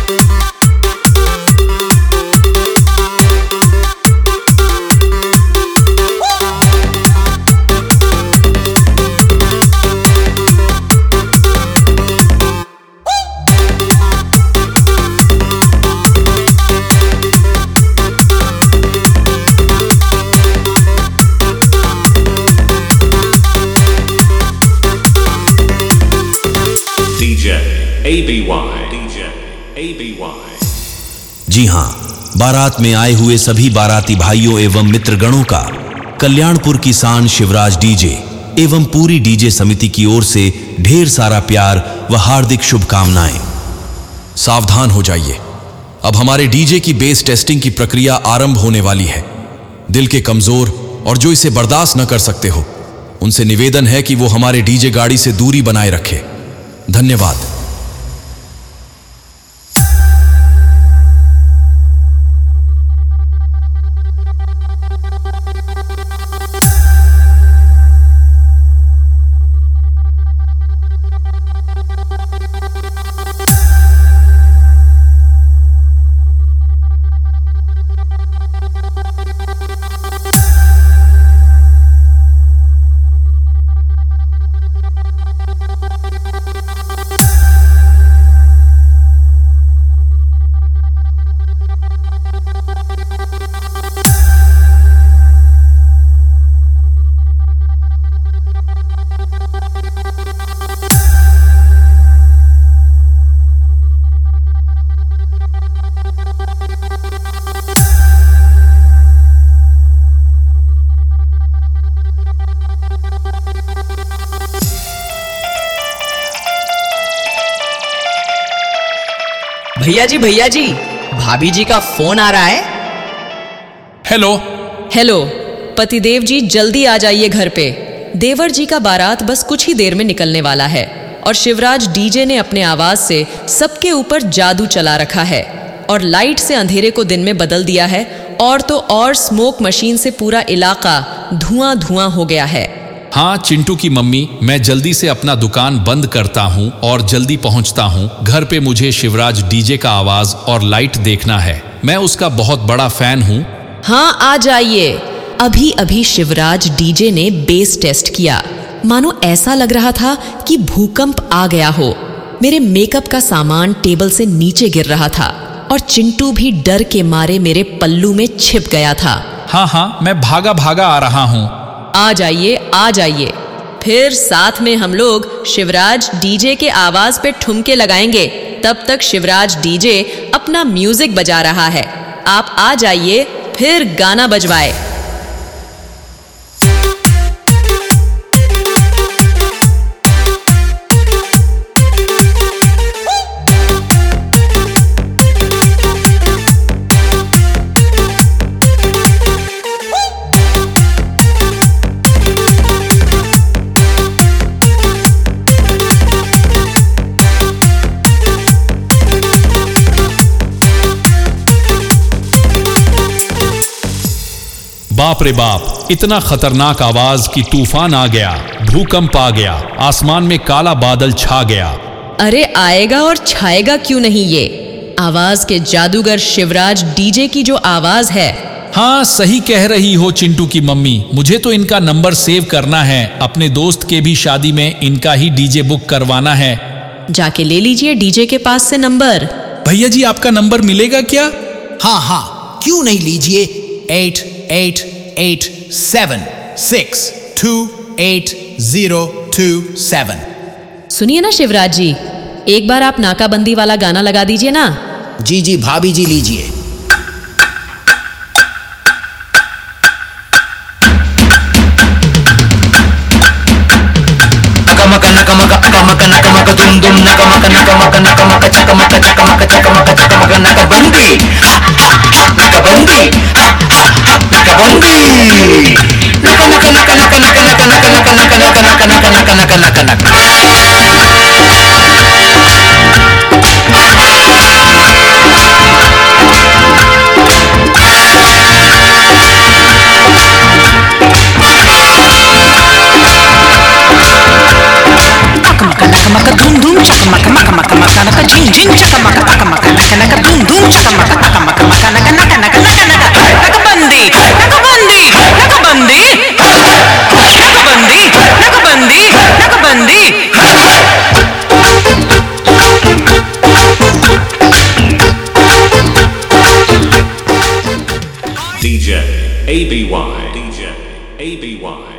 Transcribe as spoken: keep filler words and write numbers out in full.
A B Y D J A B Y। जी हां, बारात में आए हुए सभी बाराती भाइयों एवं मित्रगणों का कल्याणपुर की शान शिवराज डीजे एवं पूरी डीजे समिति की ओर से ढेर सारा प्यार व हार्दिक शुभकामनाएं। सावधान हो जाइए, अब हमारे डीजे की बेस टेस्टिंग की प्रक्रिया आरंभ होने वाली है। दिल के कमजोर और जो इसे बर्दाश्त न कर सकते हो, उनसे निवेदन है कि वो हमारे डीजे गाड़ी से दूरी बनाए रखें। धन्यवाद। भैया जी भैया जी भाभी जी का फोन आ रहा है। हेलो हेलो पतिदेव जी, जल्दी आ जाइए घर पे। देवर जी का बारात बस कुछ ही देर में निकलने वाला है और शिवराज डीजे ने अपने आवाज से सबके ऊपर जादू चला रखा है और लाइट से अंधेरे को दिन में बदल दिया है, और तो और स्मोक मशीन से पूरा इलाका धुआं धुआं हो गया है। हाँ चिंटू की मम्मी, मैं जल्दी से अपना दुकान बंद करता हूँ और जल्दी पहुँचता हूँ घर पे। मुझे शिवराज डीजे का आवाज और लाइट देखना है, मैं उसका बहुत बड़ा फैन हूँ। हाँ आ जाइए। अभी अभी शिवराज डीजे ने बेस टेस्ट किया, मानो ऐसा लग रहा था कि भूकंप आ गया हो। मेरे मेकअप का सामान टेबल से नीचे गिर रहा था और चिंटू भी डर के मारे मेरे पल्लू में छिप गया था। हाँ हाँ मैं भागा भागा आ रहा हूँ। आ जाइए आ जाइए, फिर साथ में हम लोग शिवराज डीजे के आवाज पे ठुमके लगाएंगे। तब तक शिवराज डीजे अपना म्यूजिक बजा रहा है, आप आ जाइए फिर गाना बजवाए। बाप रे बाप, इतना खतरनाक आवाज कि तूफान आ गया, भूकंप आ गया, आसमान में काला बादल छा गया। अरे आएगा और छाएगा क्यों नहीं, ये आवाज के जादूगर शिवराज डीजे की जो आवाज है। हाँ सही कह रही हो चिंटू की मम्मी, मुझे तो इनका नंबर सेव करना है, अपने दोस्त के भी शादी में इनका ही डीजे बुक करवाना है। जाके ले लीजिए डीजे के पास से नंबर। भैया जी आपका नंबर मिलेगा क्या? हाँ हाँ क्यों नहीं, लीजिए eight eight eight seven six two eight zero two seven. सुनिए ना शिवराज जी, एक बार आप नाकाबंदी वाला गाना लगा दीजिए ना। जी जी भाभी जी लीजिए। नकमक नकमक अकमक नकमक दुम दुम नकमक नकमक नकमक चकमक चकमक चकमक चकमक नकबंदी नकबंदी नकबंदी नक नक नक नक नक नक नक नक नक नक नक नक नक नक नक। धूम धूम चकमक मक मक मक नक झिन झिन चकमक अकमक नक J A B Y D J A B Y